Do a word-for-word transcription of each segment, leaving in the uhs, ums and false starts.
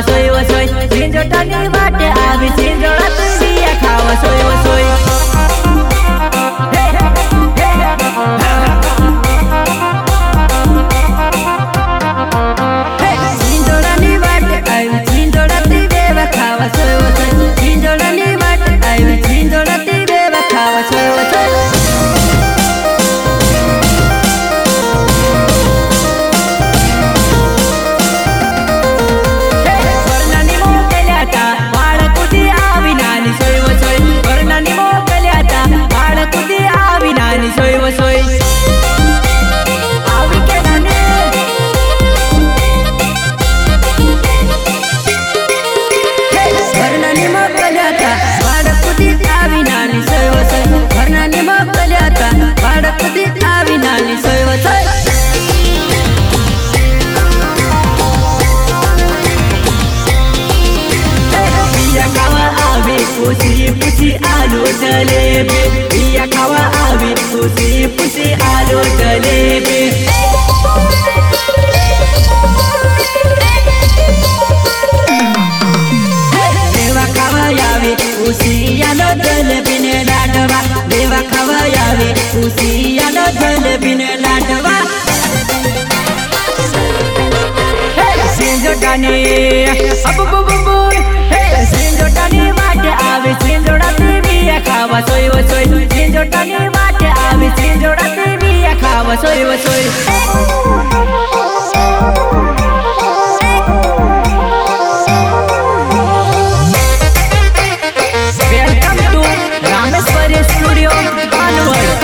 वसोई वसोई झिंझोटानी वाटे आवी झिंझोळात बिया खा वसोई वसोई झिंझोळानी वाटे आवी झिंझोळात बिया खा वसोई वसोई झिंझोळानी वाटे आवी झिंझोळात बिया खा वसोई वसोई पुसी पुसी आलू जलेबी बिया खावा आवी पुसी पुसी आलू जलेबी देवा खावा यावी पुसी आलू जलेबी ने लाडवा देवा खावा यावी पुसी आलू जलेबी ने लाडवा झिंझोटानी अब बुबु झिंझोटानी वाटे आवी झिंझोळात बिया खा वसोई वसोई झिंझोटानी वाटे आवी झिंझोळात बिया खा वसोई वसोई वेलकम टू रामेश्वरी स्टूडियो पालवड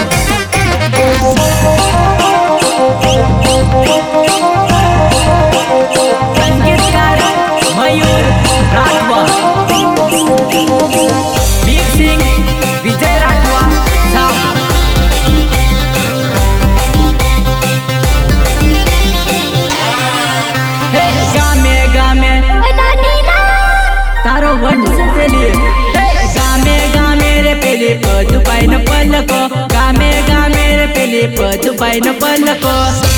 संगीतकार मयूर राठवा मिक्सिंग विजय राठवा साउंड हे गामे गामे तारो वट से चली गामे गामे रे पेली पदु पाइन पलको गामे गामे रे पेली पदु पाइन पलको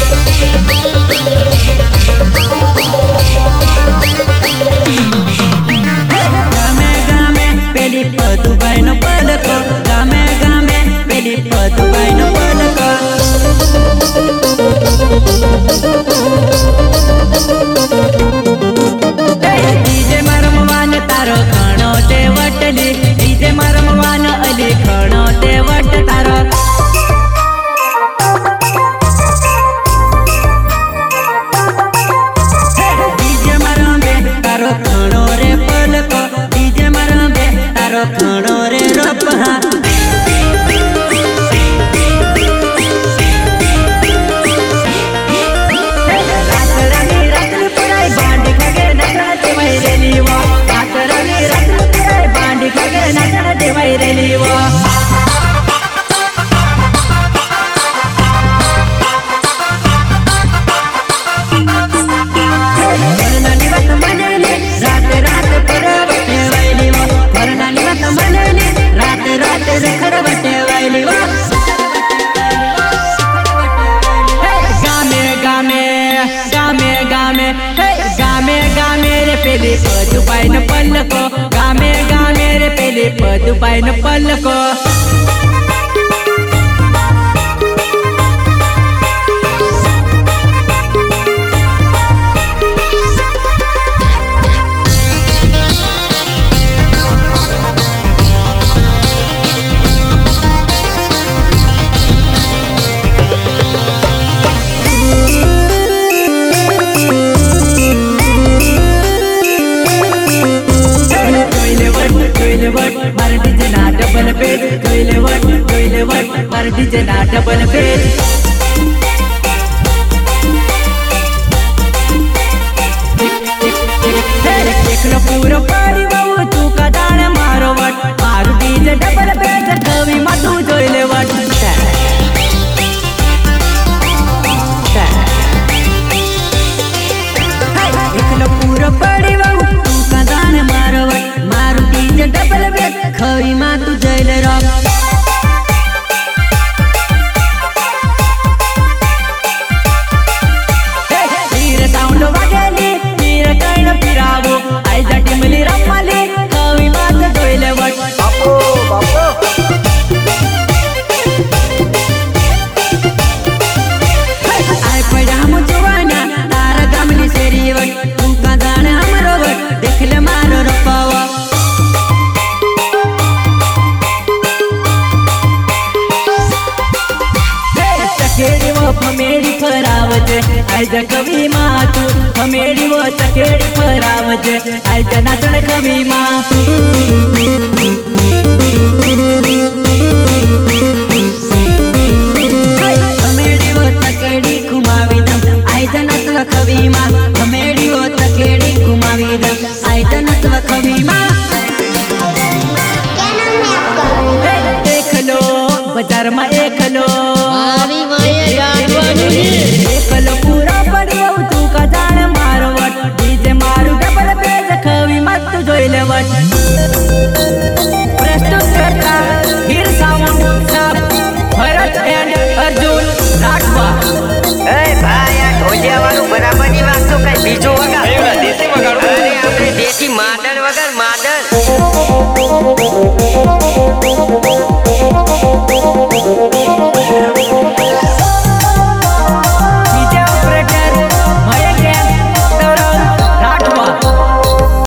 गामे गामे पेली पदु पाइन पलको गामे गामे पेली पदु पाइन पलको डीजे मरमवान तारो खणो ते वटली डीजे मरमवान अली खणो ते वट तारो डीजे मरमे तारो खणो रे पलको डीजे मरमे तारो खणो रे रपहा पदु पाइन पलको गामे गामे रे पेली पदु पाइन पलको मराठी जना डबल पेज कोइले वट कोइले वट मराठी जना डबल पेज एकलो पूरो पाड़ी बाबू तू का दाण मारो वट मारू डीजे डबल पेज कवि मातू जोइले वट एकलो पूरो पाड़ी बाबू तू का दाण मारो वट मारू डीजे डबल पेज कवि मातू जोइले रॉक साउंड वागेली मीर कण फिरावो આજ કવિ માં તું હમેડી વો ચકેડી ફરાવજે આજ નાચણ કવિ માં હમેડી વો ચકેડી ઘુમાવી દમ આજ નાચવ કવિ માં હમેડી વો ચકેડી ઘુમાવી દમ આજ નાચવ કવિ માં એકલો બજાર માં એકલો એકલો પૂરો પડ્યો તું કા જાણ મારો વટ ડીજે મારું ડબલ બેઝ કવિ માં તું જોઈ લે વટ પ્રસ્તુત કરતા હીર સાઉન્ડ સાબ ભરત એન્ડ અર્જુન રાઠવા એ ભાઈ આ ઢોલિયા વાળું બરાબર ની વાત તો કઈ બીજો વગર દેશી વગાડો અરે આપણે દેશી માડલ વગર માડલ